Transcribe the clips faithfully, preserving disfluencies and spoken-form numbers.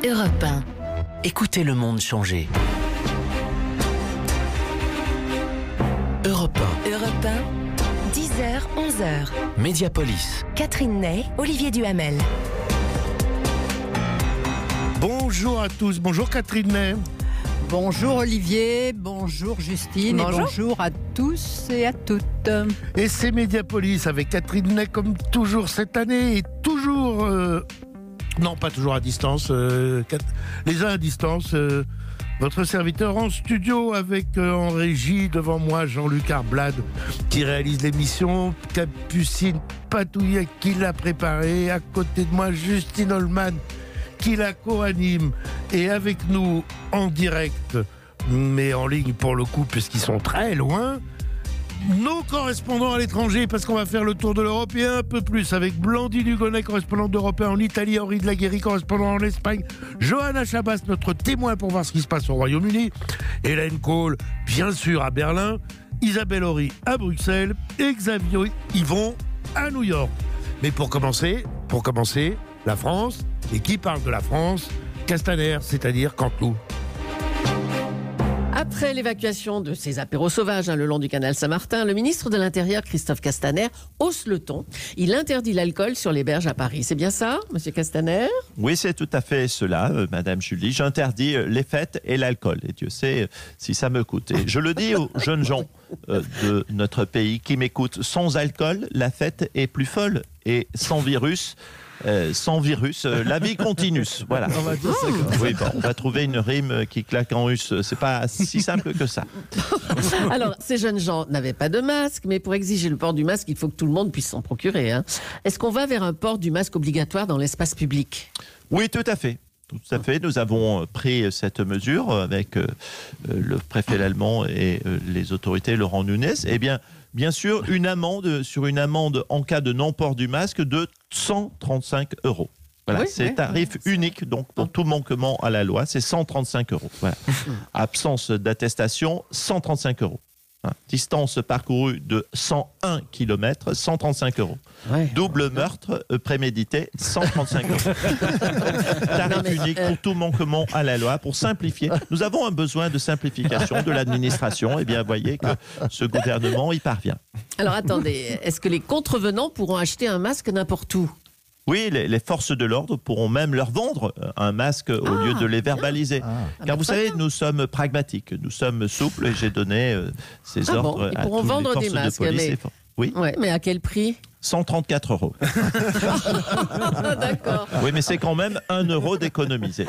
Europe un. Écoutez le monde changer. Europe un. Europe un, dix heures, onze heures. Mediapolis. Catherine Ney, Olivier Duhamel. Bonjour à tous, bonjour Catherine Ney. Bonjour Olivier, bonjour Justine Bonjour. et bonjour à tous et à toutes. Et c'est Mediapolis avec Catherine Ney comme toujours cette année et toujours... euh, non, pas toujours à distance, euh, Cat- les uns à distance. euh, votre serviteur en studio avec euh, en régie devant moi Jean-Luc Arblade qui réalise l'émission, Capucine Patouillet qui l'a préparée, à côté de moi Justine Holman qui la co-anime, et avec nous en direct, mais en ligne pour le coup, puisqu'ils sont très loin, nos correspondants à l'étranger, parce qu'on va faire le tour de l'Europe et un peu plus, avec Blandine Hugonnet, correspondante d'Europe un en Italie, Henri de la Guéry, correspondant en Espagne, Johanna Chabas, notre témoin pour voir ce qui se passe au Royaume-Uni, Hélène Kohl, bien sûr, à Berlin, Isabelle Horry à Bruxelles, et Xavier Yvon à New York. Mais pour commencer, pour commencer, la France. Et qui parle de la France? Castaner, c'est-à-dire Canteloup. Après l'évacuation de ces apéros sauvages hein, le long du canal Saint-Martin, le ministre de l'Intérieur, Christophe Castaner, hausse le ton. Il interdit l'alcool sur les berges à Paris. C'est bien ça, monsieur Castaner? Oui, c'est tout à fait cela, euh, Madame Julie. J'interdis euh, les fêtes et l'alcool. Et Dieu sait euh, si ça me coûte. Et je le dis aux jeunes gens euh, de notre pays qui m'écoutent. Sans alcool, la fête est plus folle. Et sans virus... Euh, sans virus, euh, la vie continue. Voilà. On va dire ça comme ça. Oui, bon, on va trouver une rime qui claque en russe. C'est pas si simple que ça. Alors, ces jeunes gens n'avaient pas de masque, mais pour exiger le port du masque, il faut que tout le monde puisse s'en procurer. Hein. Est-ce qu'on va vers un port du masque obligatoire dans l'espace public? Oui, tout à fait. Tout à fait. Nous avons pris cette mesure avec euh, le préfet allemand et euh, les autorités, Laurent Nunez. Eh bien, bien sûr, une amende sur une amende en cas de non-port du masque de cent trente-cinq euros. Voilà, Oui, c'est oui, tarif oui. unique donc pour tout manquement à la loi, c'est cent trente-cinq euros. Voilà. Absence d'attestation, cent trente-cinq euros. Hein. Distance parcourue de cent un kilomètres, cent trente-cinq euros. Ouais. Double meurtre euh, prémédité, cent trente-cinq euros. Tarif Non, mais, unique euh, pour tout manquement à la loi, pour simplifier. Nous avons un besoin de simplification de l'administration. Eh bien, voyez que ce gouvernement y parvient. Alors attendez, est-ce que les contrevenants pourront acheter un masque n'importe où? Oui, les, les forces de l'ordre pourront même leur vendre un masque au Ah, lieu de les verbaliser. Ah, Car bah, vous très savez, bien. nous sommes pragmatiques, nous sommes souples et j'ai donné euh, ces Ah bon, ordres ils à pourront tous vendre les des forces masques, de police. mais- et for- Oui, Ouais, mais à quel prix? cent trente-quatre euros. Ah, d'accord. Oui, mais c'est quand même un euro d'économiser.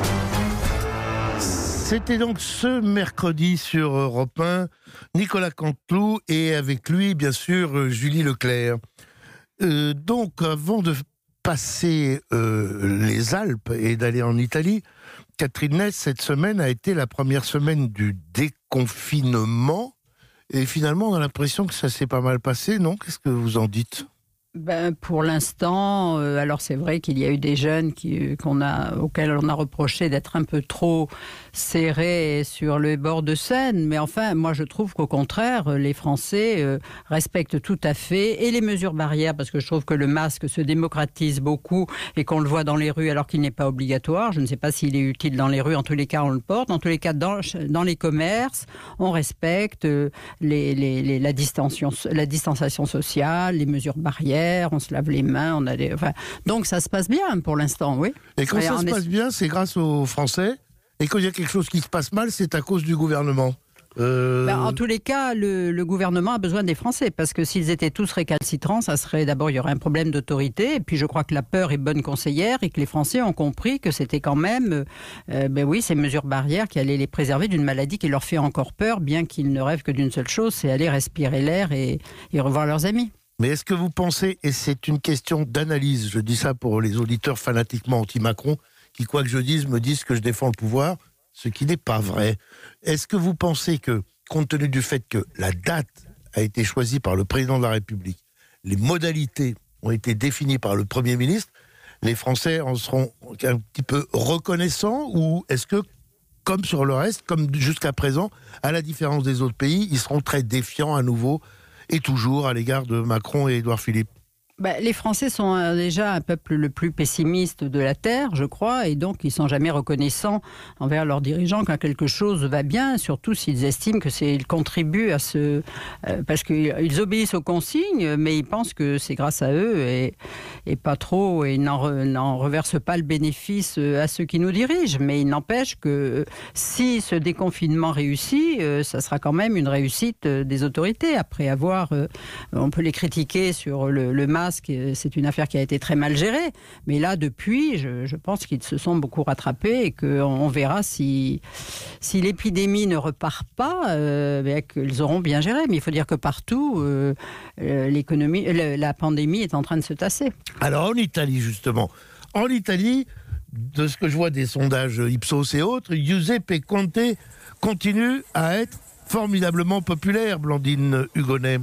C'était donc ce mercredi sur Europe un, Nicolas Canteloup et avec lui, bien sûr, Julie Leclerc. Euh, donc, avant de passer euh, les Alpes et d'aller en Italie, Catherine Ney, cette semaine a été la première semaine du déconfinement. Et finalement, on a l'impression que ça s'est pas mal passé, non? Qu'est-ce que vous en dites? Ben, pour l'instant, euh, alors c'est vrai qu'il y a eu des jeunes qui, qu'on a, auxquels on a reproché d'être un peu trop serrés sur le bord de Seine. Mais enfin, moi je trouve qu'au contraire, les Français euh, respectent tout à fait et les mesures barrières, parce que je trouve que le masque se démocratise beaucoup et qu'on le voit dans les rues alors qu'il n'est pas obligatoire. Je ne sais pas s'il est utile dans les rues, en tous les cas on le porte. En tous les cas, dans, dans les commerces, on respecte euh, les, les, les, la, distanciation, la distanciation sociale, les mesures barrières. On se lave les mains, on a des... enfin, donc ça se passe bien pour l'instant, oui. Et quand Et ça en se es- passe bien, c'est grâce aux Français. Et quand il y a quelque chose qui se passe mal, c'est à cause du gouvernement. Euh... Ben, en tous les cas, le, le gouvernement a besoin des Français, parce que s'ils étaient tous récalcitrants, ça serait d'abord, il y aurait un problème d'autorité, et puis je crois que la peur est bonne conseillère, et que les Français ont compris que c'était quand même, euh, ben oui, ces mesures barrières qui allaient les préserver d'une maladie qui leur fait encore peur, bien qu'ils ne rêvent que d'une seule chose, c'est aller respirer l'air et, et revoir leurs amis. Mais est-ce que vous pensez, et c'est une question d'analyse, je dis ça pour les auditeurs fanatiquement anti-Macron, qui, quoi que je dise, me disent que je défends le pouvoir, ce qui n'est pas vrai. Est-ce que vous pensez que, compte tenu du fait que la date a été choisie par le président de la République, les modalités ont été définies par le Premier ministre, les Français en seront un petit peu reconnaissants, ou est-ce que, comme sur le reste, comme jusqu'à présent, à la différence des autres pays, ils seront très défiants à nouveau et toujours à l'égard de Macron et Édouard Philippe? Bah, les Français sont euh, déjà un peuple le plus pessimiste de la Terre, je crois, et donc ils ne sont jamais reconnaissants envers leurs dirigeants quand quelque chose va bien, surtout s'ils estiment que c'est, ils contribuent à ce... Euh, parce qu'ils obéissent aux consignes, mais ils pensent que c'est grâce à eux et, et pas trop, et ils n'en, re, n'en reversent pas le bénéfice à ceux qui nous dirigent. Mais il n'empêche que si ce déconfinement réussit, euh, ça sera quand même une réussite des autorités. Après avoir... Euh, on peut les critiquer sur le, le masque, c'est une affaire qui a été très mal gérée. Mais là, depuis, je, je pense qu'ils se sont beaucoup rattrapés et qu'on on verra si, si l'épidémie ne repart pas, euh, bien qu'ils auront bien géré. Mais il faut dire que partout, euh, l'économie, la pandémie est en train de se tasser. Alors en Italie, justement, en Italie, de ce que je vois des sondages Ipsos et autres, Giuseppe Conte continue à être formidablement populaire, Blandine Hugonnet.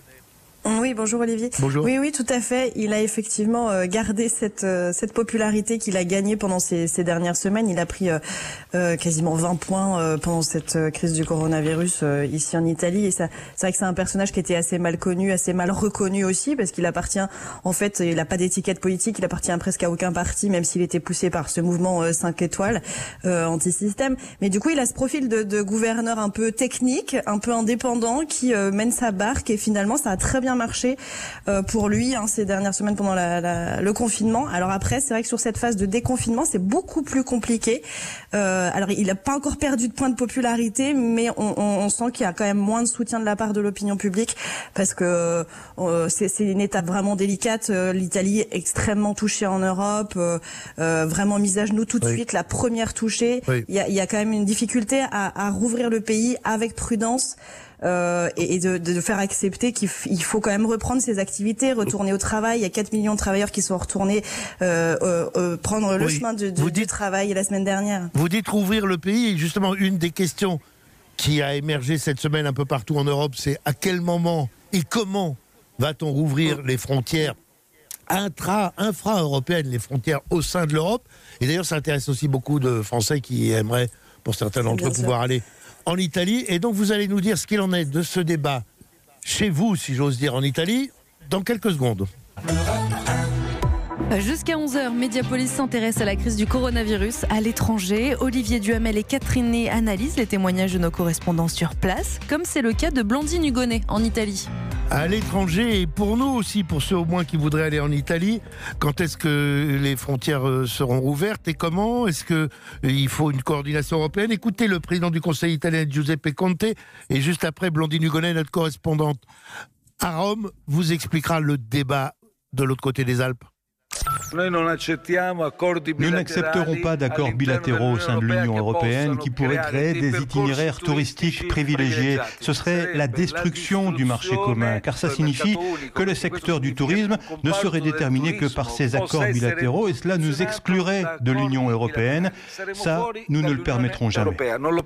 Oui, bonjour Olivier. Bonjour. Oui, oui, tout à fait. Il a effectivement euh, gardé cette euh, cette popularité qu'il a gagnée pendant ces, ces dernières semaines. Il a pris euh, euh, quasiment vingt points euh, pendant cette euh, crise du coronavirus euh, ici en Italie. Et ça, c'est vrai que c'est un personnage qui était assez mal connu, assez mal reconnu aussi, parce qu'il appartient, en fait, il n'a pas d'étiquette politique, il appartient presque à aucun parti, même s'il était poussé par ce mouvement euh, cinq étoiles euh, anti-système. Mais du coup, il a ce profil de, de gouverneur un peu technique, un peu indépendant, qui euh, mène sa barque. Et finalement, ça a très bien marché euh, pour lui hein, ces dernières semaines pendant la, la, le confinement. Alors après, c'est vrai que sur cette phase de déconfinement, c'est beaucoup plus compliqué. Euh, alors, il n'a pas encore perdu de points de popularité, mais on, on, on sent qu'il y a quand même moins de soutien de la part de l'opinion publique parce que euh, c'est, c'est une étape vraiment délicate. Euh, L'Italie est extrêmement touchée en Europe, euh, euh, vraiment mise à genoux tout de oui. suite, la première touchée. Oui. Il y a, il y a quand même une difficulté à, à rouvrir le pays avec prudence. Euh, et, et de, de faire accepter qu'il f- il faut quand même reprendre ses activités, retourner au travail. Il y a quatre millions de travailleurs qui sont retournés euh, euh, euh, prendre le oui. chemin de, de, dites, du travail la semaine dernière. Vous dites rouvrir le pays, et justement une des questions qui a émergé cette semaine un peu partout en Europe, c'est à quel moment et comment va-t-on rouvrir les frontières intra, infra-européennes, les frontières au sein de l'Europe. Et d'ailleurs, ça intéresse aussi beaucoup de Français qui aimeraient, pour certains d'entre eux, pouvoir aller en Italie. Et donc, vous allez nous dire ce qu'il en est de ce débat chez vous, si j'ose dire, en Italie, dans quelques secondes. Jusqu'à onze heures, Mediapolis s'intéresse à la crise du coronavirus à l'étranger. Olivier Duhamel et Catherine Ney analysent les témoignages de nos correspondants sur place, comme c'est le cas de Blandine Hugonnet en Italie. À l'étranger, et pour nous aussi, pour ceux au moins qui voudraient aller en Italie, quand est-ce que les frontières seront rouvertes et comment? Est-ce qu'il faut une coordination européenne? Écoutez le président du Conseil italien, Giuseppe Conte, et juste après, Blandine Hugonnet, notre correspondante à Rome, vous expliquera le débat de l'autre côté des Alpes. Nous n'accepterons pas d'accords bilatéraux au sein de l'Union européenne qui pourraient créer des itinéraires touristiques privilégiés. Ce serait la destruction du marché commun, car ça signifie que le secteur du tourisme ne serait déterminé que par ces accords bilatéraux et cela nous exclurait de l'Union européenne. Ça, nous ne le permettrons jamais.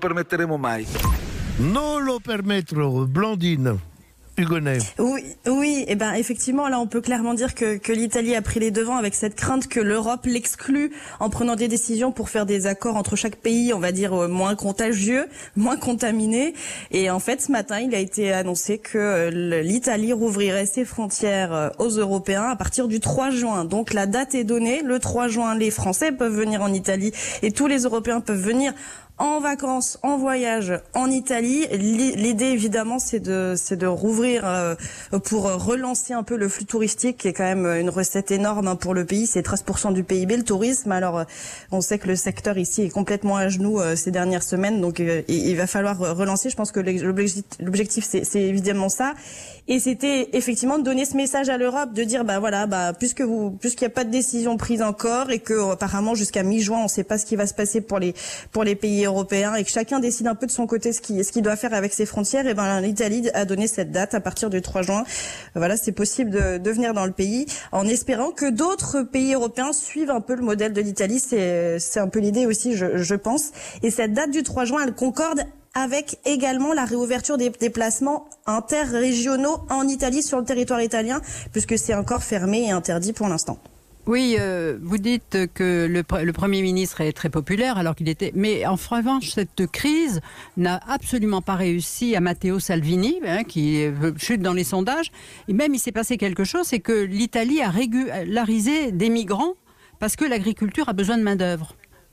Non lo permettrò, Blandine Hugonnet. Oui, oui, et ben effectivement, là, on peut clairement dire que, que l'Italie a pris les devants avec cette crainte que l'Europe l'exclue en prenant des décisions pour faire des accords entre chaque pays, on va dire moins contagieux, moins contaminés. Et en fait, ce matin, il a été annoncé que l'Italie rouvrirait ses frontières aux Européens à partir du trois juin. Donc la date est donnée. Le trois juin, les Français peuvent venir en Italie et tous les Européens peuvent venir en vacances, en voyage en Italie. L'idée, évidemment, c'est de, c'est de rouvrir euh, pour relancer un peu le flux touristique, qui est quand même une recette énorme hein, pour le pays. C'est treize pour cent du P I B, le tourisme. Alors, on sait que le secteur ici est complètement à genoux euh, ces dernières semaines. Donc, euh, il va falloir relancer. Je pense que l'objectif, l'objectif c'est, c'est évidemment ça. Et c'était effectivement de donner ce message à l'Europe, de dire, bah voilà, bah puisque vous, puisqu'il n'y a pas de décision prise encore et que apparemment jusqu'à mi-juin, on ne sait pas ce qui va se passer pour les pour les pays européens et que chacun décide un peu de son côté ce qu'il ce qu'il doit faire avec ses frontières. Et ben l'Italie a donné cette date à partir du trois juin. Voilà, c'est possible de, de venir dans le pays en espérant que d'autres pays européens suivent un peu le modèle de l'Italie. C'est c'est un peu l'idée aussi, je, je pense. Et cette date du trois juin, elle concorde avec également la réouverture des déplacements interrégionaux en Italie, sur le territoire italien, puisque c'est encore fermé et interdit pour l'instant. Oui, euh, vous dites que le, le Premier ministre est très populaire alors qu'il était... Mais en revanche, cette crise n'a absolument pas réussi à Matteo Salvini, hein, qui chute dans les sondages. Et même, il s'est passé quelque chose, c'est que l'Italie a régularisé des migrants parce que l'agriculture a besoin de main-d'œuvre.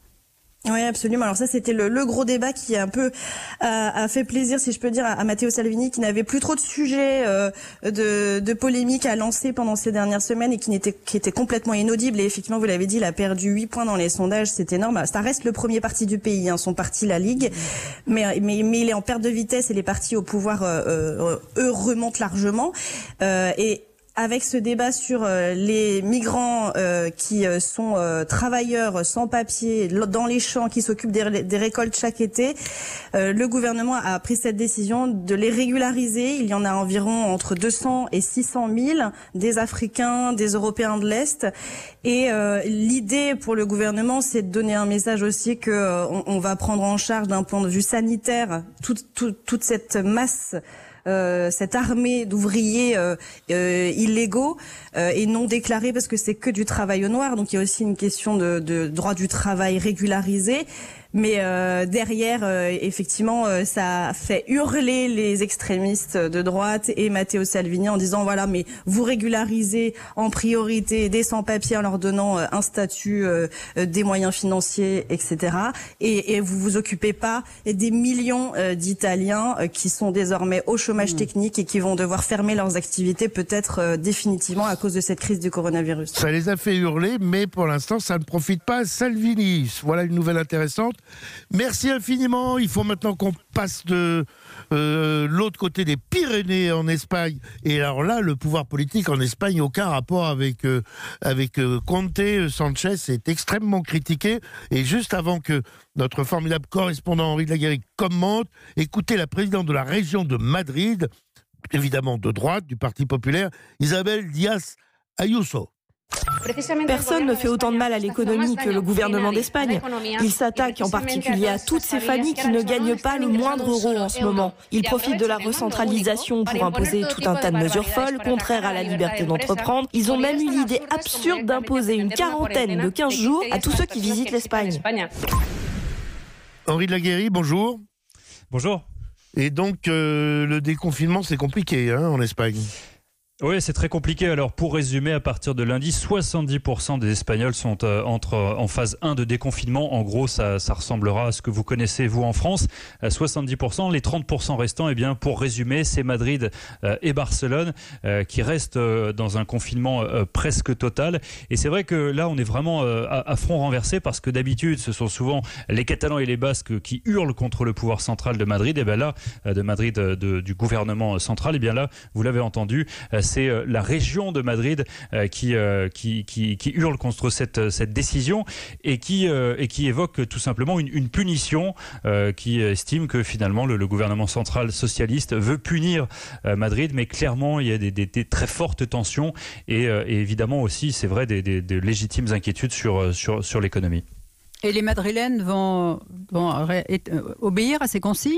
Oui, absolument. Alors ça, c'était le, le gros débat qui a un peu a, a fait plaisir, si je peux dire, à, à Matteo Salvini, qui n'avait plus trop de sujets euh, de, de polémique à lancer pendant ces dernières semaines et qui n'était qui était complètement inaudible. Et effectivement, vous l'avez dit, il a perdu huit points dans les sondages, c'est énorme. Ça reste le premier parti du pays, hein, son parti, la Ligue, mais, mais mais il est en perte de vitesse et les partis au pouvoir, euh, euh, eux, remontent largement. Euh, et Avec ce débat sur euh, les migrants euh, qui euh, sont euh, travailleurs sans papier dans les champs, qui s'occupent des, des récoltes chaque été, euh, le gouvernement a pris cette décision de les régulariser. Il y en a environ entre deux cents et six cent mille, des Africains, des Européens de l'Est. Et euh, l'idée pour le gouvernement, c'est de donner un message aussi que euh, on, on va prendre en charge d'un point de vue sanitaire toute, toute, toute cette masse. Euh, cette armée d'ouvriers euh, euh, illégaux euh, et non déclarés, parce que c'est que du travail au noir. Donc il y a aussi une question de, de droit du travail régularisé. Mais euh, derrière, euh, effectivement, euh, ça fait hurler les extrémistes de droite et Matteo Salvini en disant voilà, mais vous régularisez en priorité des sans-papiers en leur donnant euh, un statut, euh, des moyens financiers, et cetera. Et, et vous vous occupez pas des millions euh, d'Italiens euh, qui sont désormais au chômage mmh. technique et qui vont devoir fermer leurs activités peut-être euh, définitivement à cause de cette crise du coronavirus. Ça les a fait hurler, mais pour l'instant, ça ne profite pas à Salvini. Voilà une nouvelle intéressante. Merci infiniment. Il faut maintenant qu'on passe de euh, l'autre côté des Pyrénées en Espagne. Et alors là, le pouvoir politique en Espagne, aucun rapport avec, euh, avec euh, Conte. Sanchez est extrêmement critiqué. Et juste avant que notre formidable correspondant Henri de la Guérie commente, écoutez la présidente de la région de Madrid, évidemment de droite, du Parti populaire, Isabel Díaz Ayuso. Personne ne fait autant de mal à l'économie que le gouvernement d'Espagne. Il s'attaque en particulier à toutes ces familles qui ne gagnent pas le moindre euro en ce moment. Il profite de la recentralisation pour imposer tout un tas de mesures folles, contraires à la liberté d'entreprendre. Ils ont même eu l'idée absurde d'imposer une quarantaine de quinze jours à tous ceux qui visitent l'Espagne. Henri de la Guérie, bonjour. Bonjour. Et donc, euh, le déconfinement, c'est compliqué hein, en Espagne. Oui, c'est très compliqué. Alors, pour résumer, à partir de lundi, soixante-dix pour cent des Espagnols sont euh, entre, euh, en phase un de déconfinement. En gros, ça, ça ressemblera à ce que vous connaissez, vous, en France. Euh, soixante-dix pour cent. Les trente pour cent restants, eh bien, pour résumer, c'est Madrid euh, et Barcelone euh, qui restent euh, dans un confinement euh, presque total. Et c'est vrai que là, on est vraiment euh, à, à front renversé parce que d'habitude, ce sont souvent les Catalans et les Basques qui hurlent contre le pouvoir central de Madrid. Et bien là, euh, de Madrid, euh, de, du gouvernement central, et bien là, vous l'avez entendu, euh, c'est la région de Madrid euh, qui, euh, qui, qui, qui hurle contre cette, cette décision et qui, euh, et qui évoque tout simplement une, une punition euh, qui estime que finalement le, le gouvernement central socialiste veut punir euh, Madrid, mais clairement il y a des, des, des très fortes tensions et, euh, et évidemment aussi, c'est vrai, des, des, des légitimes inquiétudes sur, sur, sur l'économie. Et les Madrilènes vont, vont obéir à ces consignes ?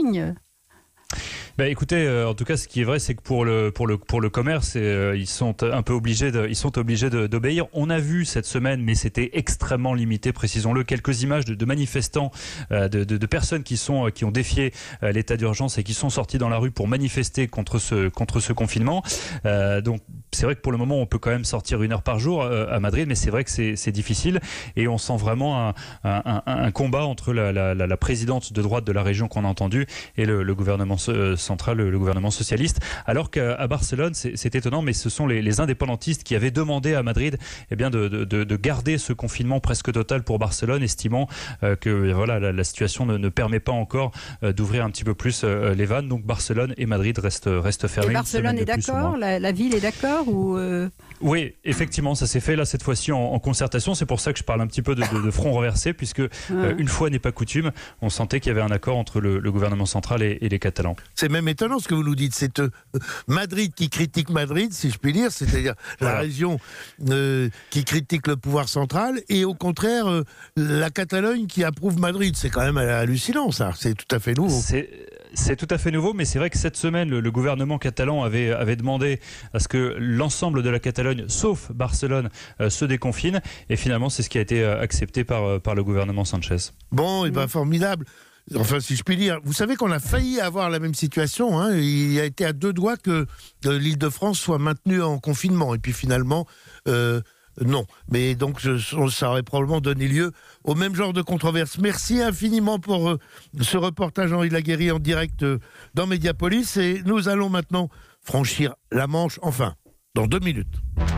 Bah écoutez, euh, en tout cas, ce qui est vrai, c'est que pour le pour le pour le commerce, euh, ils sont un peu obligés de ils sont obligés de, d'obéir. On a vu cette semaine, mais c'était extrêmement limité, précisons-le, quelques images de, de manifestants, euh, de, de, de personnes qui sont qui ont défié euh, l'état d'urgence et qui sont sortis dans la rue pour manifester contre ce contre ce confinement. Euh, donc c'est vrai que pour le moment, on peut quand même sortir une heure par jour euh, à Madrid, mais c'est vrai que c'est c'est difficile et on sent vraiment un un, un, un combat entre la, la la présidente de droite de la région qu'on a entendue et le, le gouvernement euh, central, le gouvernement socialiste, alors qu'à Barcelone, c'est, c'est étonnant, mais ce sont les, les indépendantistes qui avaient demandé à Madrid eh bien, de, de, de garder ce confinement presque total pour Barcelone, estimant euh, que voilà, la, la situation ne, ne permet pas encore euh, d'ouvrir un petit peu plus euh, les vannes. Donc Barcelone et Madrid restent, restent fermés. Et Barcelone est d'accord, la, la ville est d'accord ou euh... Oui, effectivement, ça s'est fait là cette fois-ci en, en concertation. C'est pour ça que je parle un petit peu de, de, de front renversé, puisque ouais. euh, une fois n'est pas coutume, on sentait qu'il y avait un accord entre le, le gouvernement central et, et les Catalans. C'est même même étonnant ce que vous nous dites. C'est euh, Madrid qui critique Madrid, si je puis dire, c'est-à-dire voilà. la région euh, qui critique le pouvoir central, et au contraire, euh, la Catalogne qui approuve Madrid. C'est quand même hallucinant, ça. C'est tout à fait nouveau. C'est... C'est tout à fait nouveau, mais c'est vrai que cette semaine, le, le gouvernement catalan avait, avait demandé à ce que l'ensemble de la Catalogne, sauf Barcelone, euh, se déconfine. Et finalement, c'est ce qui a été euh, accepté par, euh, par le gouvernement Sanchez. Bon, et ben formidable. Enfin, si je puis dire. Vous savez qu'on a failli avoir la même situation. Hein. Il a été à deux doigts que euh, l'Île-de-France soit maintenue en confinement. Et puis finalement... Euh, Non, mais donc je, ça aurait probablement donné lieu au même genre de controverse. Merci infiniment pour euh, ce reportage, Henri Laguerry, en direct euh, dans Mediapolis. Et nous allons maintenant franchir la Manche, enfin, dans deux minutes.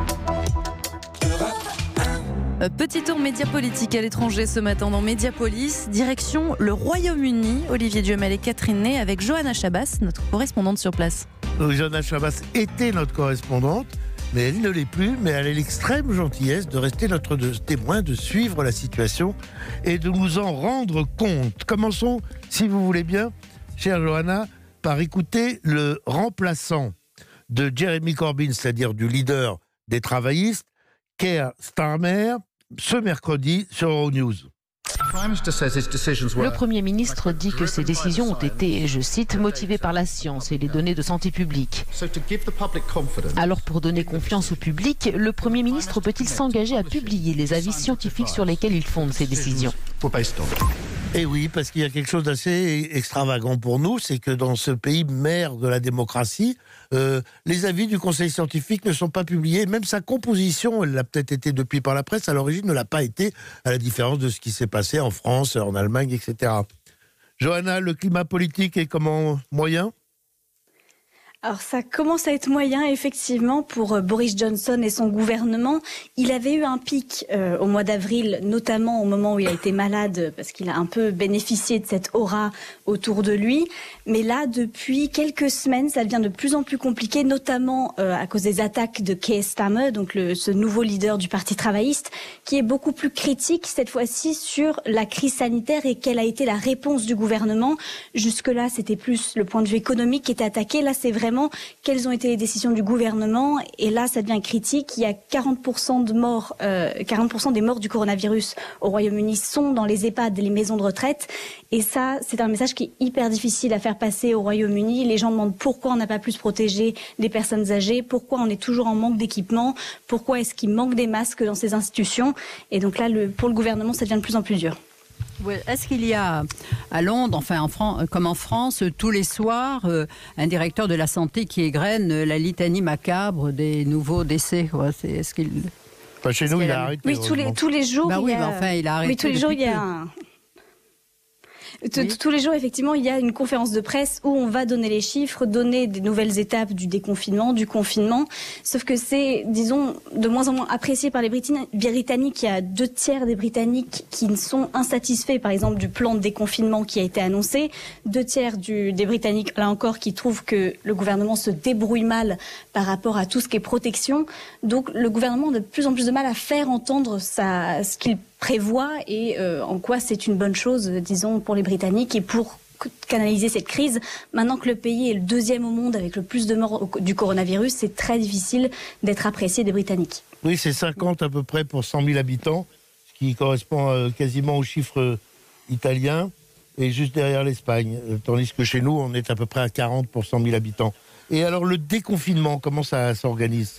Petit tour médiapolitique à l'étranger ce matin dans Mediapolis. Direction le Royaume-Uni. Olivier Duhamel et Catherine Ney avec Johanna Chabas, notre correspondante sur place. Donc, Johanna Chabas était notre correspondante. Mais elle ne l'est plus, mais elle a l'extrême gentillesse de rester notre de, témoin, de suivre la situation et de nous en rendre compte. Commençons, si vous voulez bien, chère Johanna, par écouter le remplaçant de Jeremy Corbyn, c'est-à-dire du leader des travaillistes, Keir Starmer, ce mercredi sur Euronews. Le Premier ministre dit que ces décisions ont été, et je cite, motivées par la science et les données de santé publique. Alors pour donner confiance au public, le Premier ministre peut-il s'engager à publier les avis scientifiques sur lesquels il fonde ses décisions ? Et oui, parce qu'il y a quelque chose d'assez extravagant pour nous, c'est que dans ce pays mère de la démocratie, euh, les avis du Conseil scientifique ne sont pas publiés. Même sa composition, elle l'a peut-être été depuis par la presse, à l'origine ne l'a pas été, à la différence de ce qui s'est passé en France, en Allemagne, et cetera. Johanna, le climat politique est comment moyen ? Alors ça commence à être moyen effectivement pour Boris Johnson et son gouvernement. Il avait eu un pic euh, au mois d'avril, notamment au moment où il a été malade, parce qu'il a un peu bénéficié de cette aura autour de lui. Mais là, depuis quelques semaines, ça devient de plus en plus compliqué, notamment euh, à cause des attaques de Keir Starmer, donc le, ce nouveau leader du Parti travailliste, qui est beaucoup plus critique cette fois-ci sur la crise sanitaire et quelle a été la réponse du gouvernement. Jusque-là, c'était plus le point de vue économique qui était attaqué. Là, c'est vrai quelles ont été les décisions du gouvernement, et là ça devient critique. Il y a quarante pour cent de morts, euh, quarante pour cent des morts du coronavirus au Royaume-Uni sont dans les EHPAD, les maisons de retraite, et ça c'est un message qui est hyper difficile à faire passer au Royaume-Uni. Les gens demandent pourquoi on n'a pas plus protégé les personnes âgées, pourquoi on est toujours en manque d'équipement, pourquoi est-ce qu'il manque des masques dans ces institutions, et donc là le, pour le gouvernement ça devient de plus en plus dur. Oui. Est-ce qu'il y a à Londres, enfin en France, comme en France, tous les soirs, euh, un directeur de la santé qui égrène la litanie macabre des nouveaux décès quoi. C'est, est-ce qu'il... Enfin, chez nous, il a arrêté. Oui, tous les, tous les jours. Bah oui, il y a... bah enfin, il a arrêté. Oui, tous les jours, il y a un... Oui. Tous les jours, effectivement, il y a une conférence de presse où on va donner les chiffres, donner des nouvelles étapes du déconfinement, du confinement. Sauf que c'est, disons, de moins en moins apprécié par les Britanniques. Il y a deux tiers des Britanniques qui sont insatisfaits, par exemple, du plan de déconfinement qui a été annoncé. Deux tiers du, des Britanniques, là encore, qui trouvent que le gouvernement se débrouille mal par rapport à tout ce qui est protection. Donc, le gouvernement a de plus en plus de mal à faire entendre sa, ce qu'il prévoit et euh, en quoi c'est une bonne chose, disons, pour les Britanniques et pour canaliser cette crise. Maintenant que le pays est le deuxième au monde avec le plus de morts du coronavirus, c'est très difficile d'être apprécié des Britanniques. Oui, c'est cinquante à peu près pour cent mille habitants, ce qui correspond euh, quasiment au chiffre euh, italien, et juste derrière l'Espagne. Euh, tandis que chez nous, on est à peu près à quarante pour cent mille habitants. Et alors, le déconfinement, comment ça s'organise, ça ?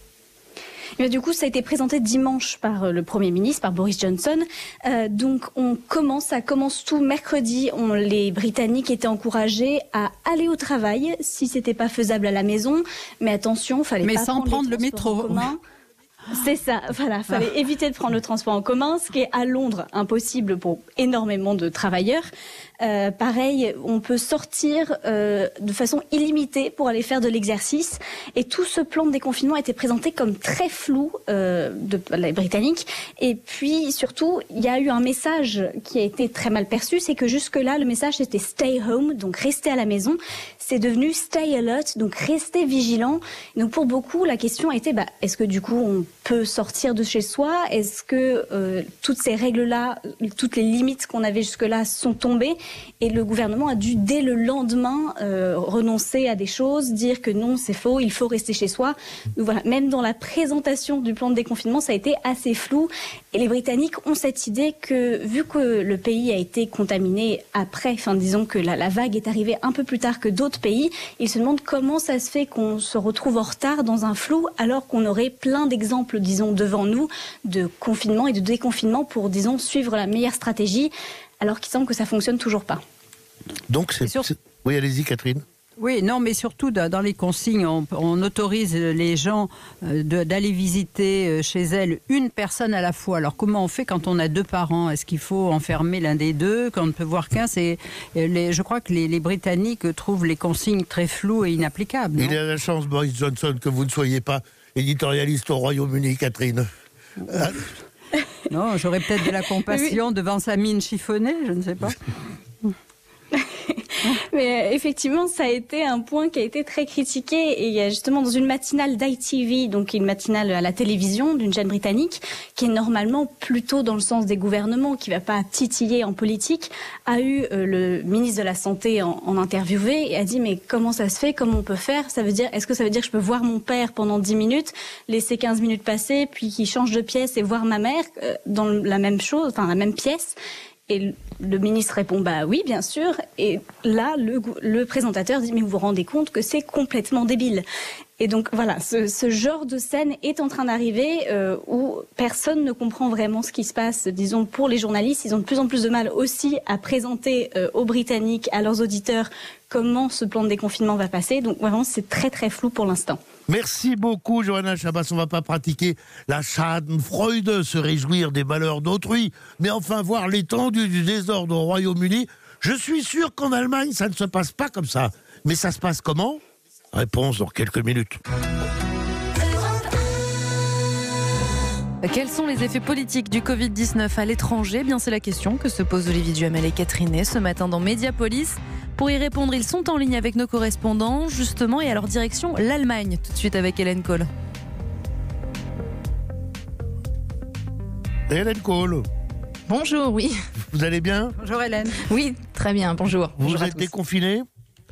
Et bien, du coup, ça a été présenté dimanche par le Premier ministre, par Boris Johnson. Euh, donc, on commence, ça commence tout mercredi. On, les Britanniques étaient encouragés à aller au travail si c'était pas faisable à la maison. Mais attention, fallait mais pas sans prendre, prendre le métro. C'est ça, voilà, fallait ah. éviter de prendre le transport en commun, ce qui est à Londres impossible pour énormément de travailleurs. Euh, pareil, on peut sortir euh, de façon illimitée pour aller faire de l'exercice. Et tout ce plan de déconfinement a été présenté comme très flou euh, de les Britanniques. Et puis surtout, il y a eu un message qui a été très mal perçu, c'est que jusque-là, le message c'était stay home, donc rester à la maison. C'est devenu stay alert, donc rester vigilant. Donc pour beaucoup, la question a été, bah, est-ce que du coup on peut sortir de chez soi? Est-ce que euh, toutes ces règles-là, toutes les limites qu'on avait jusque-là sont tombées? Et le gouvernement a dû, dès le lendemain, euh, renoncer à des choses, dire que non, c'est faux, il faut rester chez soi. Donc voilà, même dans la présentation du plan de déconfinement, ça a été assez flou. Et les Britanniques ont cette idée que, vu que le pays a été contaminé après, enfin disons que la, la vague est arrivée un peu plus tard que d'autres pays, ils se demandent comment ça se fait qu'on se retrouve en retard dans un flou alors qu'on aurait plein d'exemples, disons, devant nous de confinement et de déconfinement pour, disons, suivre la meilleure stratégie, alors qu'il semble que ça fonctionne toujours pas. Donc c'est... Sur... c'est... Oui, allez-y Catherine. Oui, non, mais surtout dans les consignes, on, on autorise les gens de, d'aller visiter chez elles une personne à la fois. Alors comment on fait quand on a deux parents? Est-ce qu'il faut enfermer l'un des deux quand on ne peut voir qu'un? C'est, les, je crois que les, les Britanniques trouvent les consignes très floues et inapplicables. Il a la chance, Boris Johnson, que vous ne soyez pas éditorialiste au Royaume-Uni, Catherine. Non, j'aurais peut-être de la compassion oui. devant sa mine chiffonnée, je ne sais pas. Mais effectivement, ça a été un point qui a été très critiqué. Et il y a justement dans une matinale d'I T V, donc une matinale à la télévision d'une chaîne britannique, qui est normalement plutôt dans le sens des gouvernements, qui ne va pas titiller en politique, a eu euh, le ministre de la Santé en, en interviewé et a dit mais comment ça se fait, comment on peut faire? Ça veut dire, est-ce que ça veut dire que je peux voir mon père pendant dix minutes, laisser quinze minutes passer, puis qu'il change de pièce et voir ma mère euh, dans la même chose, enfin la même pièce? Et le ministre répond bah oui, bien sûr. Et là, le, le présentateur dit mais vous vous rendez compte que c'est complètement débile. Et donc voilà, ce, ce genre de scène est en train d'arriver euh, où personne ne comprend vraiment ce qui se passe. Disons pour les journalistes, ils ont de plus en plus de mal aussi à présenter euh, aux Britanniques, à leurs auditeurs, comment ce plan de déconfinement va passer. Donc vraiment, c'est très très flou pour l'instant. Merci beaucoup, Johanna Chabas. On ne va pas pratiquer la Schadenfreude, se réjouir des malheurs d'autrui, mais enfin voir l'étendue du désordre au Royaume-Uni. Je suis sûr qu'en Allemagne, ça ne se passe pas comme ça. Mais ça se passe comment? Réponse dans quelques minutes. Quels sont les effets politiques du covid dix-neuf à l'étranger? Bien, c'est la question que se posent Olivier Duhamel et Catherine Ney ce matin dans Mediapolis. Pour y répondre, ils sont en ligne avec nos correspondants, justement, et à leur direction, l'Allemagne. Tout de suite avec Hélène Cole. Hélène Cole. Bonjour, oui. Vous allez bien? Bonjour Hélène. Oui, très bien, bonjour. Vous bonjour êtes déconfinée?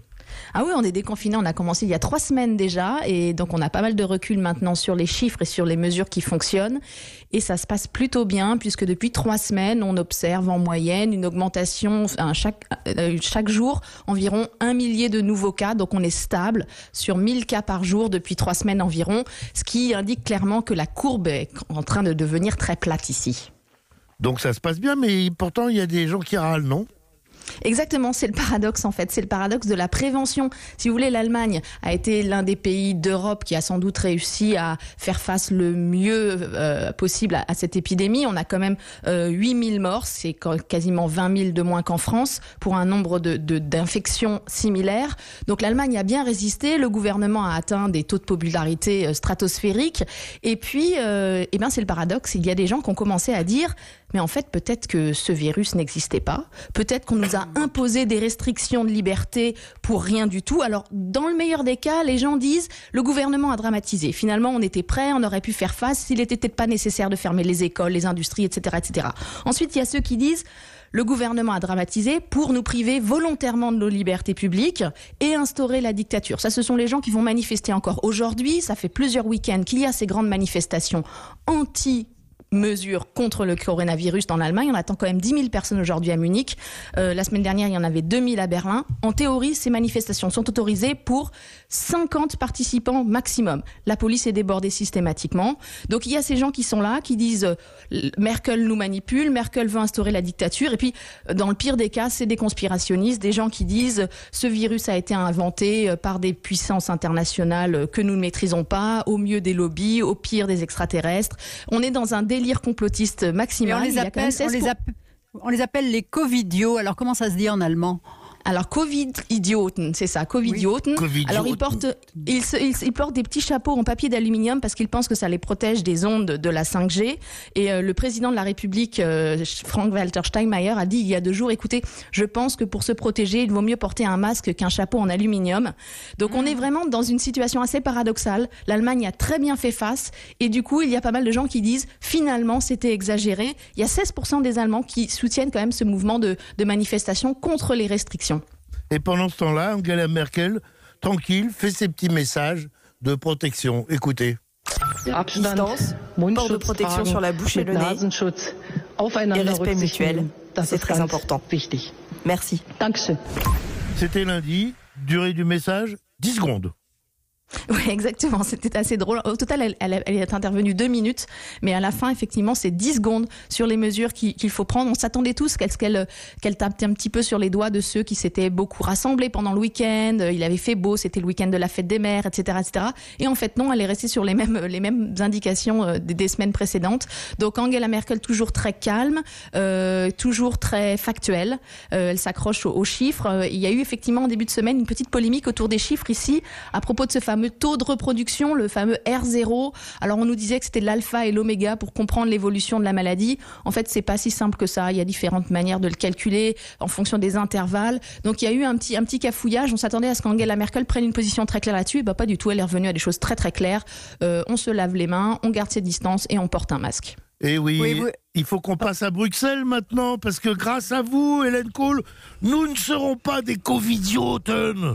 Ah oui, on est déconfiné, on a commencé il y a trois semaines déjà et donc on a pas mal de recul maintenant sur les chiffres et sur les mesures qui fonctionnent et ça se passe plutôt bien puisque depuis trois semaines on observe en moyenne une augmentation enfin, chaque, euh, chaque jour environ un millier de nouveaux cas, donc on est stable sur mille cas par jour depuis trois semaines environ, ce qui indique clairement que la courbe est en train de devenir très plate ici. Donc ça se passe bien, mais pourtant il y a des gens qui râlent, non ? Exactement, c'est le paradoxe en fait, c'est le paradoxe de la prévention. Si vous voulez, l'Allemagne a été l'un des pays d'Europe qui a sans doute réussi à faire face le mieux euh, possible à, à cette épidémie. On a quand même euh, huit mille morts, c'est quasiment vingt mille de moins qu'en France pour un nombre de, de, d'infections similaires. Donc l'Allemagne a bien résisté, le gouvernement a atteint des taux de popularité euh, stratosphériques. Et puis, euh, eh ben, c'est le paradoxe, il y a des gens qui ont commencé à dire mais en fait, peut-être que ce virus n'existait pas. Peut-être qu'on nous a imposé des restrictions de liberté pour rien du tout. Alors, dans le meilleur des cas, les gens disent le gouvernement a dramatisé. Finalement, on était prêt, on aurait pu faire face s'il n'était peut-être pas nécessaire de fermer les écoles, les industries, et cetera, et cetera. Ensuite, il y a ceux qui disent le gouvernement a dramatisé pour nous priver volontairement de nos libertés publiques et instaurer la dictature. Ça, ce sont les gens qui vont manifester encore aujourd'hui. Ça fait plusieurs week-ends qu'il y a ces grandes manifestations anti mesures contre le coronavirus dans l'Allemagne. On attend quand même dix mille personnes aujourd'hui à Munich. Euh, la semaine dernière, il y en avait deux mille à Berlin. En théorie, ces manifestations sont autorisées pour cinquante participants maximum. La police est débordée systématiquement. Donc il y a ces gens qui sont là, qui disent euh, Merkel nous manipule, Merkel veut instaurer la dictature. Et puis, dans le pire des cas, c'est des conspirationnistes, des gens qui disent ce virus a été inventé par des puissances internationales que nous ne maîtrisons pas, au mieux des lobbies, au pire des extraterrestres. On est dans un délire complotiste maximal. On les, appelle, on, les appelle, on les appelle les covidios. Alors comment ça se dit en allemand ? Alors, Covid-Idioten, c'est ça, Covid-Idioten. Oui. Alors, ils portent, ils, se, ils, ils portent des petits chapeaux en papier d'aluminium parce qu'ils pensent que ça les protège des ondes de la cinq G. Et euh, le président de la République, euh, Frank-Walter Steinmeier, a dit il y a deux jours, écoutez, je pense que pour se protéger, il vaut mieux porter un masque qu'un chapeau en aluminium. Donc, mmh. on est vraiment dans une situation assez paradoxale. L'Allemagne a très bien fait face. Et du coup, il y a pas mal de gens qui disent, finalement, c'était exagéré. Il y a seize pour cent des Allemands qui soutiennent quand même ce mouvement de, de manifestation contre les restrictions. Et pendant ce temps-là, Angela Merkel, tranquille, fait ses petits messages de protection. Écoutez. Distance, port de protection sur la bouche et le nez, et respect mutuel. C'est très important. Merci. C'était lundi, durée du message, dix secondes. Oui, exactement. C'était assez drôle. Au total, elle, elle, elle est intervenue deux minutes, mais à la fin, effectivement, c'est dix secondes sur les mesures qu'il, qu'il faut prendre. On s'attendait tous qu'elle, qu'elle, qu'elle tape un petit peu sur les doigts de ceux qui s'étaient beaucoup rassemblés pendant le week-end. Il avait fait beau, c'était le week-end de la fête des mères, et cetera, et cetera. Et en fait, non, elle est restée sur les mêmes, les mêmes indications des, des semaines précédentes. Donc, Angela Merkel, toujours très calme, euh, toujours très factuelle. Euh, elle s'accroche aux, aux chiffres. Il y a eu effectivement, en début de semaine, une petite polémique autour des chiffres ici, à propos de ce fameux fameux taux de reproduction, le fameux R zéro. Alors on nous disait que c'était l'alpha et l'oméga pour comprendre l'évolution de la maladie. En fait, c'est pas si simple que ça. Il y a différentes manières de le calculer en fonction des intervalles. Donc il y a eu un petit, un petit cafouillage. On s'attendait à ce qu'Angela Merkel prenne une position très claire là-dessus. Et bah, pas du tout. Elle est revenue à des choses très très claires. Euh, on se lave les mains, on garde ses distances et on porte un masque. Et oui, oui, oui, il faut qu'on passe à Bruxelles maintenant, parce que grâce à vous, Hélène Cole, nous ne serons pas des covidioten.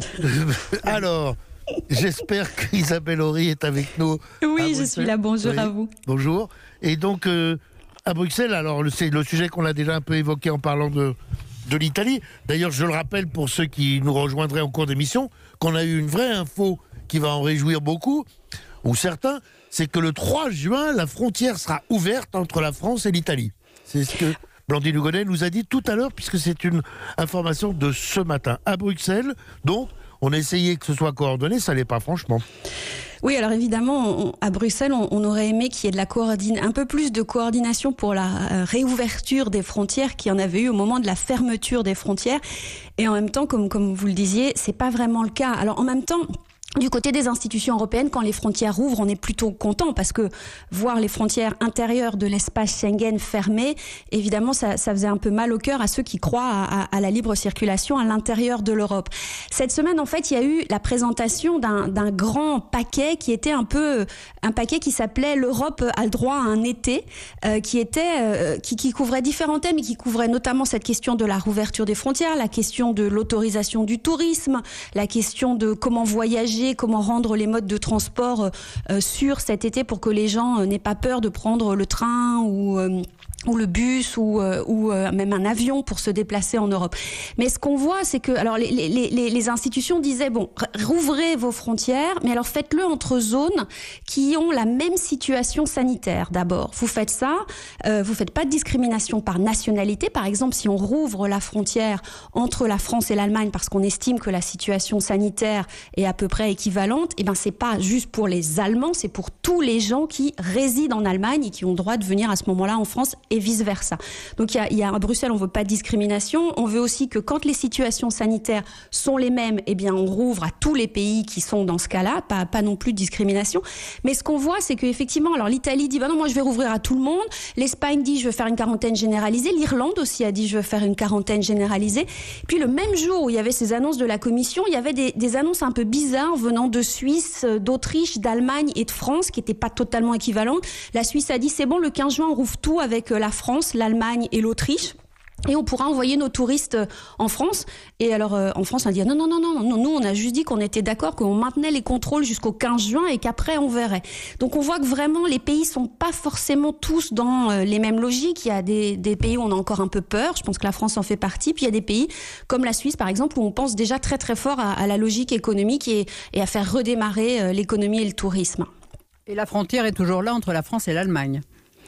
Alors, j'espère qu'Isabelle Horry est avec nous. Oui, je suis là. Bonjour oui. à vous. Bonjour. Et donc, euh, à Bruxelles, alors c'est le sujet qu'on a déjà un peu évoqué en parlant de, de l'Italie. D'ailleurs, je le rappelle pour ceux qui nous rejoindraient en cours d'émission, qu'on a eu une vraie info qui va en réjouir beaucoup, ou certains, c'est que le trois juin, la frontière sera ouverte entre la France et l'Italie. C'est ce que Blandine Hugonnet nous a dit tout à l'heure, puisque c'est une information de ce matin. À Bruxelles, donc, on a essayé que ce soit coordonné, ça l'est pas franchement. Oui, alors évidemment, on, à Bruxelles, on, on aurait aimé qu'il y ait de la coordine, un peu plus de coordination pour la euh, réouverture des frontières qu'il y en avait eu au moment de la fermeture des frontières. Et en même temps, comme, comme vous le disiez, c'est pas vraiment le cas. Alors en même temps, du côté des institutions européennes, quand les frontières rouvrent, on est plutôt content parce que voir les frontières intérieures de l'espace Schengen fermées, évidemment, ça, ça faisait un peu mal au cœur à ceux qui croient à, à, à la libre circulation à l'intérieur de l'Europe. Cette semaine, en fait, il y a eu la présentation d'un, d'un grand paquet qui était un peu un paquet qui s'appelait l'Europe a le droit à un été, euh, qui était euh, qui, qui couvrait différents thèmes et qui couvrait notamment cette question de la rouverture des frontières, la question de l'autorisation du tourisme, la question de comment voyager, comment rendre les modes de transport euh, sûrs cet été pour que les gens euh, n'aient pas peur de prendre le train ou euh, ou le bus ou euh, ou euh, même un avion pour se déplacer en Europe. Mais ce qu'on voit, c'est que alors les les les, les institutions disaient bon, rouvrez vos frontières, mais alors faites-le entre zones qui ont la même situation sanitaire. D'abord, vous faites ça, euh, vous faites pas de discrimination par nationalité. Par exemple, si on rouvre la frontière entre la France et l'Allemagne parce qu'on estime que la situation sanitaire est à peu près équivalente, et ben c'est pas juste pour les Allemands, c'est pour tous les gens qui résident en Allemagne et qui ont le droit de venir à ce moment-là en France. Et vice-versa. Donc il y a, il y a à Bruxelles, on veut pas de discrimination. On veut aussi que quand les situations sanitaires sont les mêmes, eh bien on rouvre à tous les pays qui sont dans ce cas-là, pas, pas non plus de discrimination. Mais ce qu'on voit, c'est qu'effectivement, alors l'Italie dit bah non, moi je vais rouvrir à tout le monde. L'Espagne dit je veux faire une quarantaine généralisée. L'Irlande aussi a dit je veux faire une quarantaine généralisée. Puis le même jour où il y avait ces annonces de la Commission, il y avait des, des annonces un peu bizarres venant de Suisse, d'Autriche, d'Allemagne et de France qui n'étaient pas totalement équivalentes. La Suisse a dit c'est bon, le quinze juin on rouvre tout avec la France, l'Allemagne et l'Autriche. Et on pourra envoyer nos touristes en France. Et alors, euh, en France, on a dit non, non, non, non, non. Nous, on a juste dit qu'on était d'accord, qu'on maintenait les contrôles jusqu'au quinze juin et qu'après, on verrait. Donc, on voit que vraiment, les pays sont pas forcément tous dans euh, les mêmes logiques. Il y a des, des pays où on a encore un peu peur. Je pense que la France en fait partie. Puis, il y a des pays comme la Suisse, par exemple, où on pense déjà très, très fort à, à la logique économique et, et à faire redémarrer euh, l'économie et le tourisme. Et la frontière est toujours là entre la France et l'Allemagne.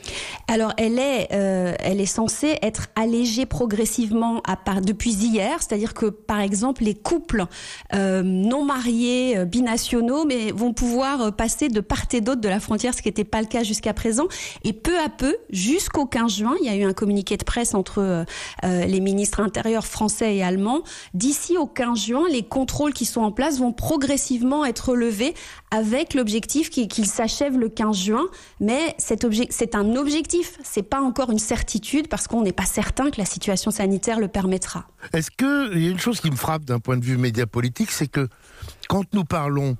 Alors, elle est, euh, elle est censée être allégée progressivement à part, depuis hier. C'est-à-dire que, par exemple, les couples euh, non mariés, euh, binationaux, mais vont pouvoir passer de part et d'autre de la frontière, ce qui n'était pas le cas jusqu'à présent. Et peu à peu, jusqu'au quinze juin, il y a eu un communiqué de presse entre euh, euh, les ministres intérieurs français et allemands. D'ici au quinze juin, les contrôles qui sont en place vont progressivement être relevés avec l'objectif qu'ils qu'il s'achève le quinze juin. Mais cet obje- c'est un objectif, c'est pas encore une certitude parce qu'on n'est pas certain que la situation sanitaire le permettra. Est-ce qu'il y a une chose qui me frappe d'un point de vue média politique, c'est que quand nous parlons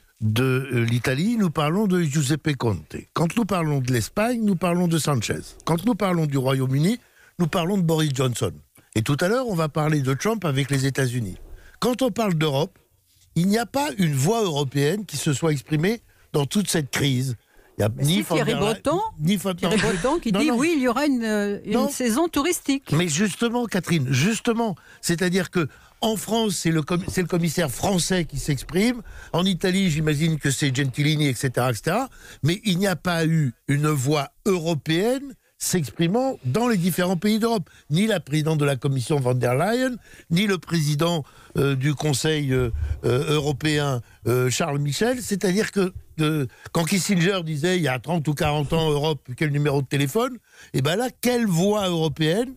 de l'Italie, nous parlons de Giuseppe Conte. Quand nous parlons de l'Espagne, nous parlons de Sanchez. Quand nous parlons du Royaume-Uni, nous parlons de Boris Johnson. Et tout à l'heure, on va parler de Trump avec les États-Unis. Quand on parle d'Europe, il n'y a pas une voix européenne qui se soit exprimée dans toute cette crise. Il y a ni Thierry Breton, ni Thierry Breton qui non, dit non. oui, il y aura une, une saison touristique. Mais justement, Catherine, justement, c'est-à-dire que en France, c'est le, com- c'est le commissaire français qui s'exprime. En Italie, j'imagine que c'est Gentilini, et cetera, et cetera. Mais il n'y a pas eu une voix européenne s'exprimant dans les différents pays d'Europe. Ni la présidente de la Commission von der Leyen, ni le président euh, du Conseil euh, euh, européen euh, Charles Michel. C'est-à-dire que euh, quand Kissinger disait il y a trente ou quarante ans Europe, quel numéro de téléphone, et bien là, quelle voix européenne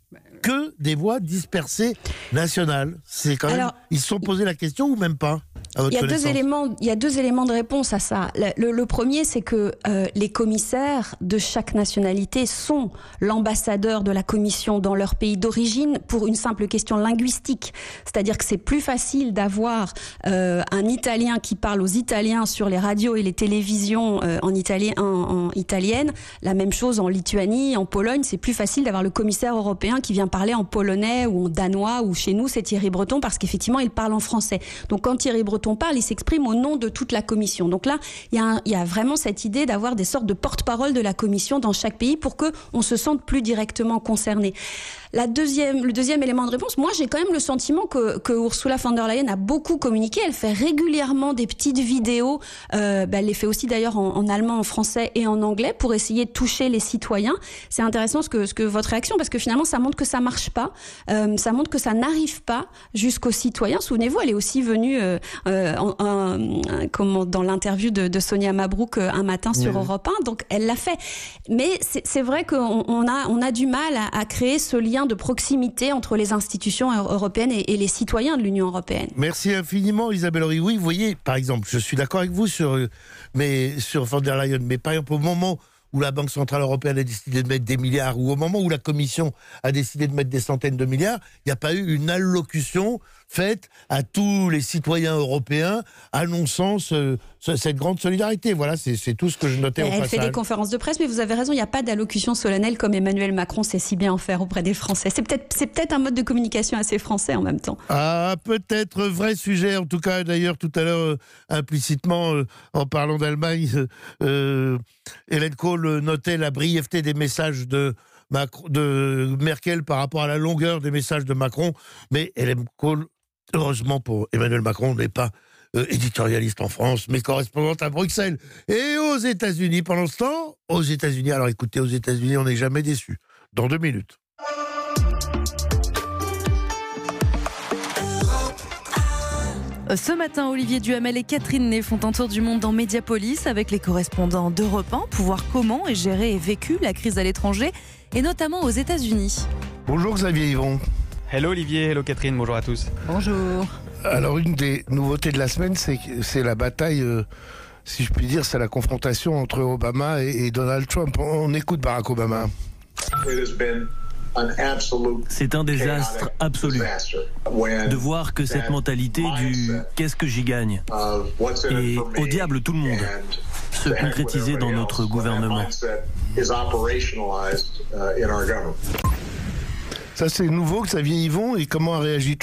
que des voix dispersées nationales. C'est quand même. Alors, ils se sont posé la question ou même pas? Il y a deux éléments. Il y a deux éléments de réponse à ça. Le, le, le premier, c'est que euh, les commissaires de chaque nationalité sont l'ambassadeur de la Commission dans leur pays d'origine pour une simple question linguistique. C'est-à-dire que c'est plus facile d'avoir euh, un Italien qui parle aux Italiens sur les radios et les télévisions euh, en italien, en, en italienne. La même chose en Lituanie, en Pologne. C'est plus facile d'avoir le commissaire européen qui vient parler en polonais ou en danois, ou chez nous c'est Thierry Breton parce qu'effectivement il parle en français. Donc quand Thierry Breton parle, il s'exprime au nom de toute la Commission. Donc là, il y a, un, il y a vraiment cette idée d'avoir des sortes de porte-parole de la Commission dans chaque pays pour qu'on se sente plus directement concerné. La deuxième, le deuxième élément de réponse, moi j'ai quand même le sentiment que, que Ursula von der Leyen a beaucoup communiqué. Elle fait régulièrement des petites vidéos, euh, bah, elle les fait aussi d'ailleurs en, en allemand, en français et en anglais pour essayer de toucher les citoyens. C'est intéressant ce que, ce que votre réaction, parce que finalement ça montre que ça marche pas, euh, ça montre que ça n'arrive pas jusqu'aux citoyens. Souvenez-vous, elle est aussi venue euh, euh, en, en, comment, dans l'interview de, de Sonia Mabrouk euh, un matin sur oui. Europe un, donc elle l'a fait. Mais c'est, c'est vrai qu'on on a, on a du mal à, à créer ce lien de proximité entre les institutions européennes et, et les citoyens de l'Union européenne. Merci infiniment Isabelle Horry. Oui, vous voyez, par exemple, je suis d'accord avec vous sur, mais, sur von der Leyen, mais par exemple au moment où la Banque Centrale Européenne a décidé de mettre des milliards, ou au moment où la Commission a décidé de mettre des centaines de milliards, il n'y a pas eu une allocution faite à tous les citoyens européens annonçant ce, ce, cette grande solidarité. Voilà, c'est, c'est tout ce que je notais au passage. Elle fait des conférences de presse, mais vous avez raison, il n'y a pas d'allocution solennelle comme Emmanuel Macron sait si bien en faire auprès des Français. C'est peut-être, c'est peut-être un mode de communication assez français en même temps. Ah, peut-être, vrai sujet, en tout cas, d'ailleurs, tout à l'heure, euh, implicitement, euh, en parlant d'Allemagne, euh, Hélène Kohl notait la brièveté des messages de Macron, de Merkel par rapport à la longueur des messages de Macron, mais Hélène Kohl, heureusement pour Emmanuel Macron, n'est pas euh, éditorialiste en France, mais correspondante à Bruxelles. Et aux États-Unis, pendant ce temps, aux États-Unis, alors écoutez, aux États-Unis, on n'est jamais déçus. Dans deux minutes. Ce matin, Olivier Duhamel et Catherine Ney font un tour du monde dans Mediapolis avec les correspondants d'Europe un pour voir comment est gérée et vécue la crise à l'étranger et notamment aux États-Unis. Bonjour Xavier Yvon. Hello Olivier, hello Catherine, bonjour à tous. Bonjour. Alors une des nouveautés de la semaine, c'est, c'est la bataille, euh, si je puis dire, c'est la confrontation entre Obama et, et Donald Trump. On écoute Barack Obama. C'est un désastre absolu de voir que cette mentalité du « qu'est-ce que j'y gagne » et « au diable tout le monde » se concrétiser dans notre gouvernement. Ça c'est nouveau, Xavier Yvon, et comment a réagi Trump ?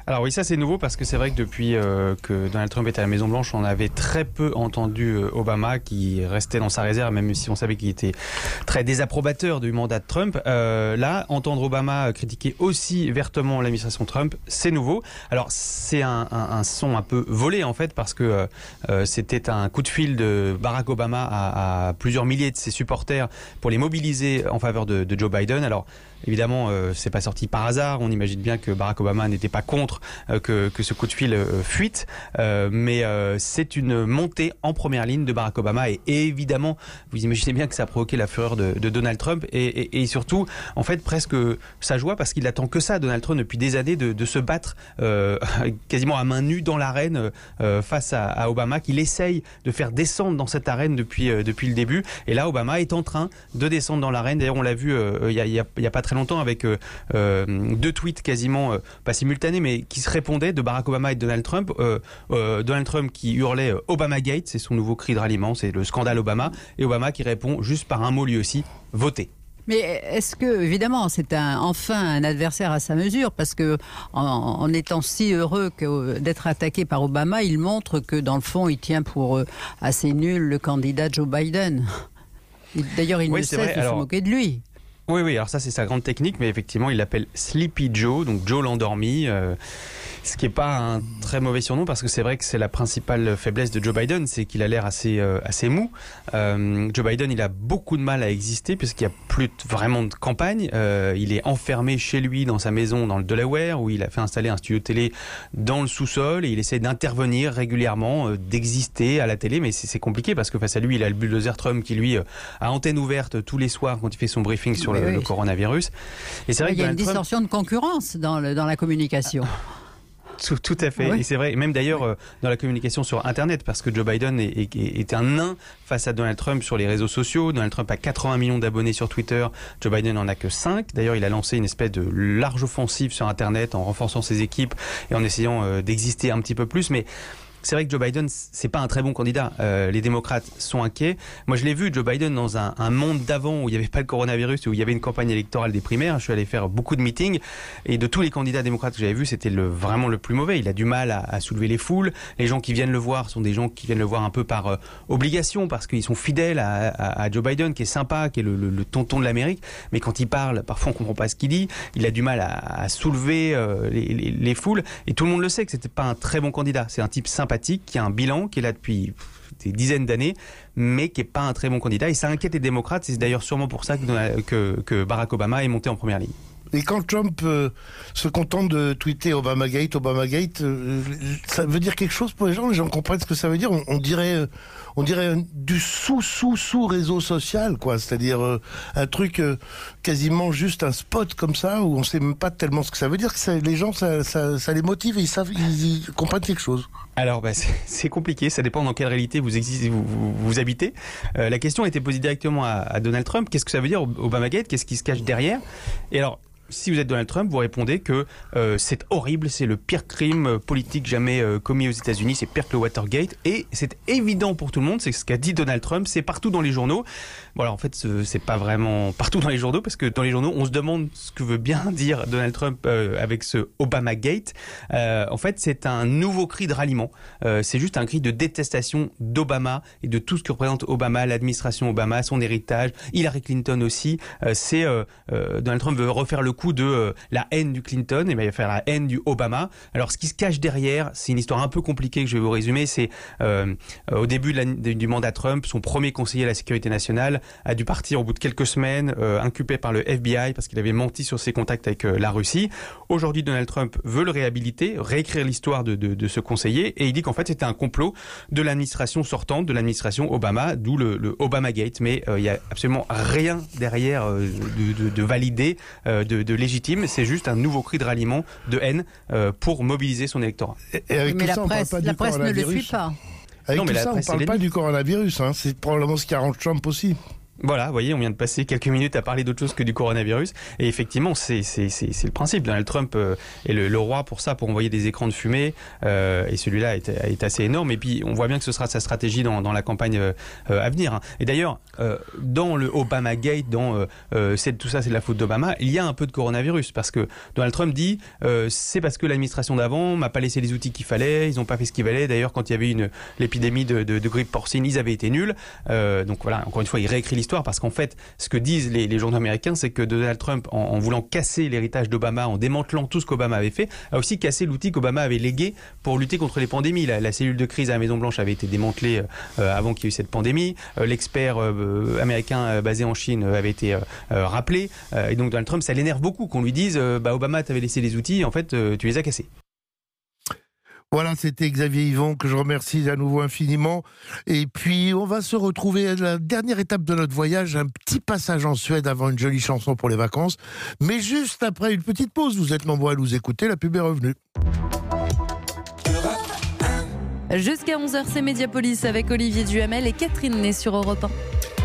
Alors oui, ça c'est nouveau parce que c'est vrai que depuis euh, que Donald Trump était à la Maison-Blanche, on avait très peu entendu euh, Obama qui restait dans sa réserve, même si on savait qu'il était très désapprobateur du mandat de Trump. Euh, là, entendre Obama critiquer aussi vertement l'administration Trump, c'est nouveau. Alors c'est un, un, un son un peu volé en fait parce que euh, c'était un coup de fil de Barack Obama à, à plusieurs milliers de ses supporters pour les mobiliser en faveur de, de Joe Biden. Alors évidemment, euh, c'est pas sorti par hasard. On imagine bien que Barack Obama n'était pas contre euh, que, que ce coup de fil euh, fuite. Euh, mais euh, c'est une montée en première ligne de Barack Obama. Et, et évidemment, vous imaginez bien que ça a provoqué la fureur de, de Donald Trump. Et, et, et surtout, en fait, presque sa joie parce qu'il attend que ça, Donald Trump, depuis des années, de, de se battre euh, quasiment à main nue dans l'arène euh, face à, à Obama, qu'il essaye de faire descendre dans cette arène depuis, euh, depuis le début. Et là, Obama est en train de descendre dans l'arène. D'ailleurs, on l'a vu il y, a, y, a, y a pas très longtemps avec euh, euh, deux tweets quasiment euh, pas simultanés mais qui se répondaient de Barack Obama et de Donald Trump. Euh, euh, Donald Trump qui hurlait euh, Obamagate, c'est son nouveau cri de ralliement, c'est le scandale Obama, et Obama qui répond juste par un mot lui aussi, votez. Mais est-ce que, évidemment, c'est un, enfin un adversaire à sa mesure, parce que en, en étant si heureux que, d'être attaqué par Obama, il montre que dans le fond, il tient pour euh, assez nul le candidat Joe Biden. D'ailleurs, il oui, ne cesse vrai. de Alors... se moquer de lui. Oui, oui, alors ça c'est sa grande technique, mais effectivement il l'appelle Sleepy Joe, donc Joe l'endormi, euh, ce qui n'est pas un très mauvais surnom parce que c'est vrai que c'est la principale faiblesse de Joe Biden, c'est qu'il a l'air assez, euh, assez mou. Euh, Joe Biden, il a beaucoup de mal à exister puisqu'il n'y a plus vraiment de campagne. Euh, il est enfermé chez lui dans sa maison dans le Delaware où il a fait installer un studio télé dans le sous-sol et il essaie d'intervenir régulièrement, euh, d'exister à la télé, mais c'est, c'est compliqué parce que face à lui, il a le bulldozer Trump qui lui euh, a antenne ouverte tous les soirs quand il fait son briefing sur le, oui. le coronavirus. Et c'est vrai il y a une Trump... distorsion de concurrence dans, le, dans la communication. Tout, tout à fait. Oui. Et c'est vrai, même d'ailleurs oui. euh, dans la communication sur Internet, parce que Joe Biden est, est, est un nain face à Donald Trump sur les réseaux sociaux. Donald Trump a quatre-vingts millions d'abonnés sur Twitter. Joe Biden n'en a que cinq. D'ailleurs, il a lancé une espèce de large offensive sur Internet en renforçant ses équipes et en essayant euh, d'exister un petit peu plus. Mais c'est vrai que Joe Biden, c'est pas un très bon candidat. Euh, les démocrates sont inquiets. Moi, je l'ai vu, Joe Biden, dans un, un monde d'avant où il n'y avait pas le coronavirus, où il y avait une campagne électorale des primaires. Je suis allé faire beaucoup de meetings et de tous les candidats démocrates que j'avais vus, c'était le, vraiment le plus mauvais. Il a du mal à, à soulever les foules. Les gens qui viennent le voir sont des gens qui viennent le voir un peu par euh, obligation parce qu'ils sont fidèles à, à, à Joe Biden, qui est sympa, qui est le, le, le tonton de l'Amérique. Mais quand il parle, parfois on comprend pas ce qu'il dit. Il a du mal à, à soulever euh, les, les, les foules. Et tout le monde le sait que c'était pas un très bon candidat. C'est un type sympathique, qui a un bilan, qui est là depuis des dizaines d'années, mais qui n'est pas un très bon candidat. Et ça inquiète les démocrates. C'est d'ailleurs sûrement pour ça que, que, que Barack Obama est monté en première ligne. Et quand Trump euh, se contente de tweeter Obamagate, Obamagate, euh, ça veut dire quelque chose pour les gens. Les gens comprennent ce que ça veut dire. On, on dirait, euh, on dirait un, du sous sous sous réseau social, quoi. C'est-à-dire euh, un truc euh, quasiment juste un spot comme ça où on sait même pas tellement ce que ça veut dire. Que ça, les gens, ça, ça, ça les motive et ils savent, ils, ils comprennent quelque chose. Alors, bah, c'est, c'est compliqué. Ça dépend dans quelle réalité vous existez, vous, vous, vous habitez. Euh, la question a été posée directement à, à Donald Trump. Qu'est-ce que ça veut dire Obamagate ? Qu'est-ce qui se cache derrière ? Et alors, si vous êtes Donald Trump, vous répondez que euh, c'est horrible, c'est le pire crime politique jamais euh, commis aux États-Unis, c'est pire que le Watergate, et c'est évident pour tout le monde, c'est ce qu'a dit Donald Trump, c'est partout dans les journaux. Bon alors en fait, c'est pas vraiment partout dans les journaux, parce que dans les journaux, on se demande ce que veut bien dire Donald Trump euh, avec ce Obamagate. Euh, en fait, c'est un nouveau cri de ralliement. Euh, c'est juste un cri de détestation d'Obama et de tout ce que représente Obama, l'administration Obama, son héritage, Hillary Clinton aussi. Euh, c'est euh, euh, Donald Trump veut refaire le coup de euh, la haine du Clinton, et bien il va faire la haine du Obama. Alors ce qui se cache derrière, c'est une histoire un peu compliquée que je vais vous résumer. C'est euh, au début de la, de, du mandat Trump, son premier conseiller à la sécurité nationale a dû partir au bout de quelques semaines, euh, inculpé par le F B I parce qu'il avait menti sur ses contacts avec euh, la Russie. Aujourd'hui, Donald Trump veut le réhabiliter, réécrire l'histoire de, de, de ce conseiller, et il dit qu'en fait c'était un complot de l'administration sortante, de l'administration Obama, d'où le, le Obamagate. Mais euh, il y a absolument rien derrière euh, de, de, de validé, euh, de, de légitime. C'est juste un nouveau cri de ralliement, de haine, euh, pour mobiliser son électorat. Et, et avec mais tout la ça, presse, on parle pas la du presse ne le suit pas. Avec non, tout mais ça, on ne parle pas du coronavirus. Hein. C'est probablement ce qui arrange Trump aussi. Voilà, vous voyez, on vient de passer quelques minutes à parler d'autre chose que du coronavirus. Et effectivement, c'est, c'est, c'est, c'est le principe. Donald Trump euh, est le, le roi pour ça, pour envoyer des écrans de fumée. Euh, et celui-là est, est assez énorme. Et puis, on voit bien que ce sera sa stratégie dans, dans la campagne euh, à venir. Hein. Et d'ailleurs, euh, dans le Obamagate, dans euh, euh, c'est, tout ça, c'est de la faute d'Obama, il y a un peu de coronavirus. Parce que Donald Trump dit, euh, c'est parce que l'administration d'avant m'a pas laissé les outils qu'il fallait, ils n'ont pas fait ce qu'il fallait. D'ailleurs, quand il y avait une, l'épidémie de, de, de grippe porcine, ils avaient été nuls. Euh, donc voilà, encore une fois, il réécrit l'histoire. Parce qu'en fait, ce que disent les, les journaux américains, c'est que Donald Trump, en, en voulant casser l'héritage d'Obama, en démantelant tout ce qu'Obama avait fait, a aussi cassé l'outil qu'Obama avait légué pour lutter contre les pandémies. La, la cellule de crise à la Maison-Blanche avait été démantelée euh, avant qu'il y ait eu cette pandémie. Euh, l'expert euh, américain euh, basé en Chine euh, avait été euh, euh, rappelé. Euh, et donc Donald Trump, ça l'énerve beaucoup qu'on lui dise euh, bah, Obama t'avait laissé les outils, en fait, euh, tu les as cassés. Voilà, c'était Xavier Yvon, que je remercie à nouveau infiniment. Et puis, on va se retrouver à la dernière étape de notre voyage, un petit passage en Suède avant une jolie chanson pour les vacances. Mais juste après une petite pause, vous êtes nombreux à nous écouter, la pub est revenue. Jusqu'à onze heures, c'est Mediapolis avec Olivier Duhamel et Catherine Ney sur Europe un.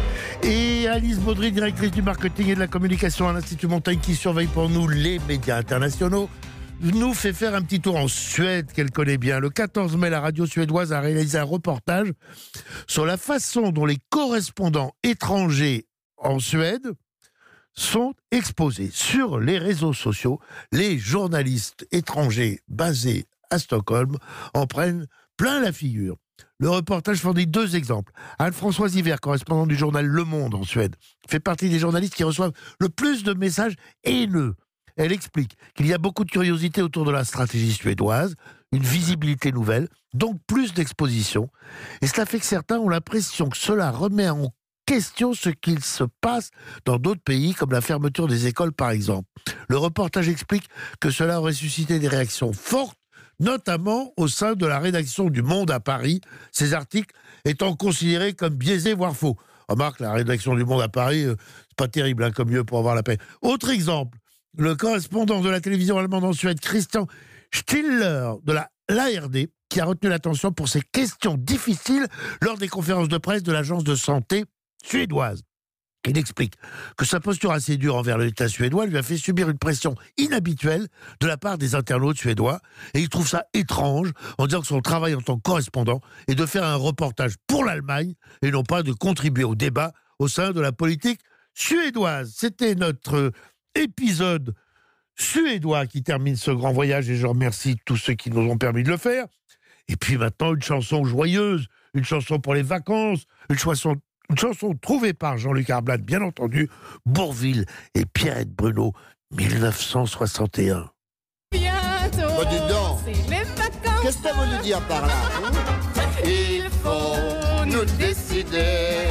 Et Alice Baudry, directrice du marketing et de la communication à l'Institut Montaigne, qui surveille pour nous les médias internationaux, nous fait faire un petit tour en Suède qu'elle connaît bien. Le quatorze mai, la radio suédoise a réalisé un reportage sur la façon dont les correspondants étrangers en Suède sont exposés sur les réseaux sociaux. Les journalistes étrangers basés à Stockholm en prennent plein la figure. Le reportage fournit deux exemples. Anne-Françoise Hiver, correspondante du journal Le Monde en Suède, fait partie des journalistes qui reçoivent le plus de messages haineux. Elle explique qu'il y a beaucoup de curiosité autour de la stratégie suédoise, une visibilité nouvelle, donc plus d'exposition. Et cela fait que certains ont l'impression que cela remet en question ce qu'il se passe dans d'autres pays, comme la fermeture des écoles par exemple. Le reportage explique que cela aurait suscité des réactions fortes, notamment au sein de la rédaction du Monde à Paris, ces articles étant considérés comme biaisés, voire faux. Remarque, la rédaction du Monde à Paris, euh, c'est pas terrible hein, comme lieu pour avoir la paix. Autre exemple, le correspondant de la télévision allemande en Suède, Christian Stiller, de la l'A R D, qui a retenu l'attention pour ses questions difficiles lors des conférences de presse de l'agence de santé suédoise. Il explique que sa posture assez dure envers l'État suédois lui a fait subir une pression inhabituelle de la part des internautes suédois, et il trouve ça étrange en disant que son travail en tant que correspondant est de faire un reportage pour l'Allemagne et non pas de contribuer au débat au sein de la politique suédoise. C'était notre épisode suédois qui termine ce grand voyage, et je remercie tous ceux qui nous ont permis de le faire. Et puis maintenant, une chanson joyeuse, une chanson pour les vacances, une chanson, une chanson trouvée par Jean-Luc Arblade, bien entendu, Bourvil et Pierrette Bruno, mille neuf cent soixante et un. Bientôt, oh, dis donc. C'est les vacances. Qu'est-ce que tu veux nous dire par là hein? Il faut nous décider.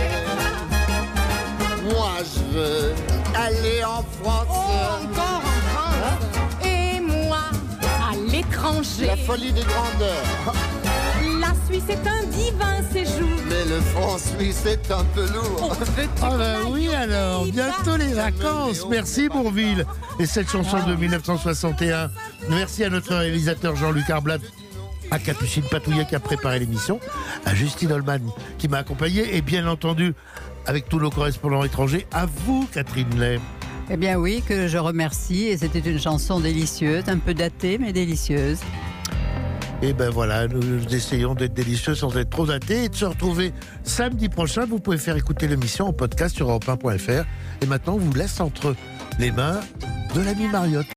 Moi, je veux aller en France. Oh, encore en France hein? Et moi, à l'étranger. La folie des grandeurs. La Suisse est un divin séjour. Mais le franc suisse est un peu lourd. Ah ben oui alors, bientôt les vacances. Merci Bourvil. Et cette chanson de mille neuf cent soixante et un. Merci à notre réalisateur Jean-Luc Arblade, à Capucine Patouillet qui a préparé l'émission, à Justine Holman qui m'a accompagné, et bien entendu avec tous nos correspondants étrangers, à vous Catherine Ney. Eh bien oui, que je remercie, et c'était une chanson délicieuse, un peu datée mais délicieuse. Et ben voilà, nous essayons d'être délicieux sans être trop datés et de se retrouver samedi prochain. Vous pouvez faire écouter l'émission en podcast sur europe un point f r. Et maintenant, on vous laisse entre les mains de l'ami Mariotte.